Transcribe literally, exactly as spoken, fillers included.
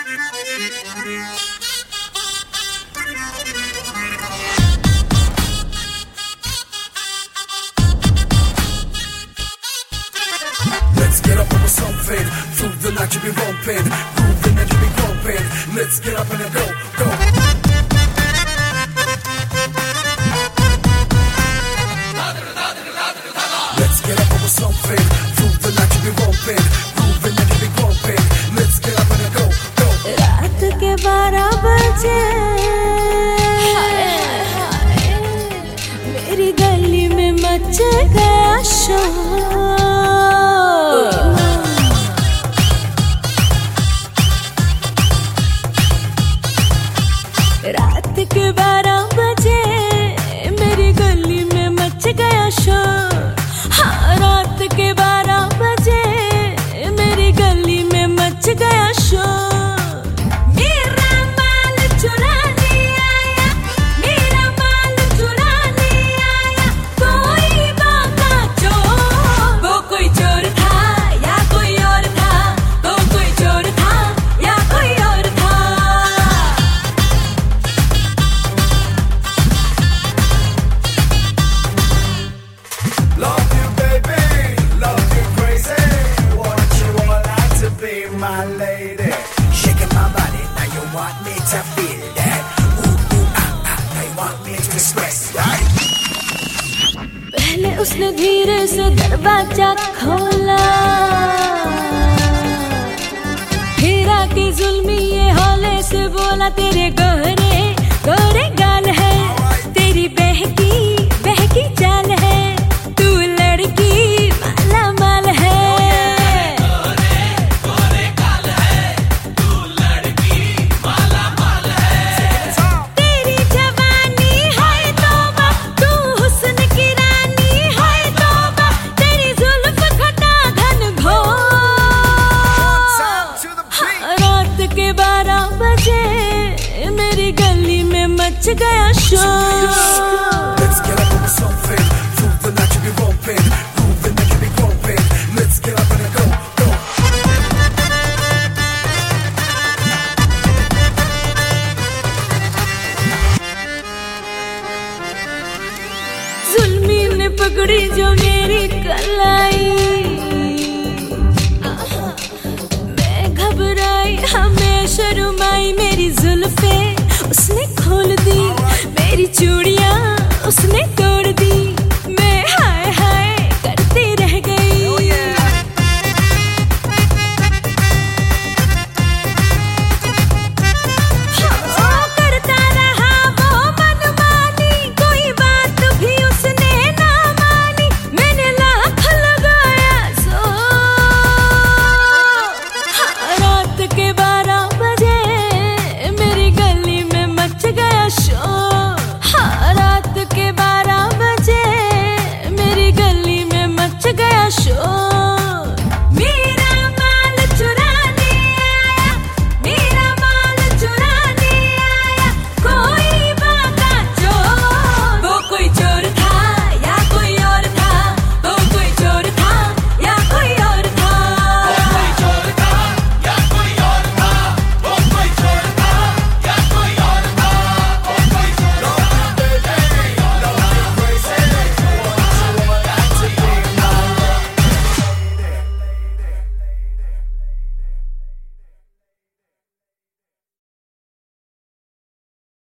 Let's get up over something. Through the night you'll be romping, grooving and you'll be grumping. Let's get up and go, go. Let's get up over something. Through the night you'll be romping, grooving and you'll be grumping. Let's get up and go, go. रात के बारह बजे मेरी गली में much गया शोर। रात के बारह बजे मेरी गली में मच गया शोर। हाँ, रात के बारह बजे मेरी गली में मच गया शोर। मेरा माल चुराने आया, मेरा माल चुराने आया कोई बाका चोर। वो कोई चोर था या कोई और था, वो कोई चोर था या कोई और था। Love you, baby, love you crazy. Want you all out to be my lady. Shaking my body, now you want me to feel that. Ooh, ooh, ah, ah, now you want me to express, right? पहले उसने धीरे से दरवाजा खोला, फिर आके जुल्मी ये हौले से बोला तेरे गोरे गोरे गाल है, तेरी बहकी बहकी चाल है, तू लड़की माला माल है। तेरी जवानी है तौबा, तू हुस्न की रानी है तौबा, तेरी जुल्फ खटा घन घोर। रात के बारह बजे मेरी गली में मच गया शोर। Let's get up over something. Through the night you'll be romping, grooving and you'll be grumping. Let's get up and go, go. जुल्मी ने पकड़ी जो मेरी कलाई, मैं घबराई हमें शर्माई, मेरी जुल्फे उसने खोल दी, मेरी चूड़ियां उसने तोड़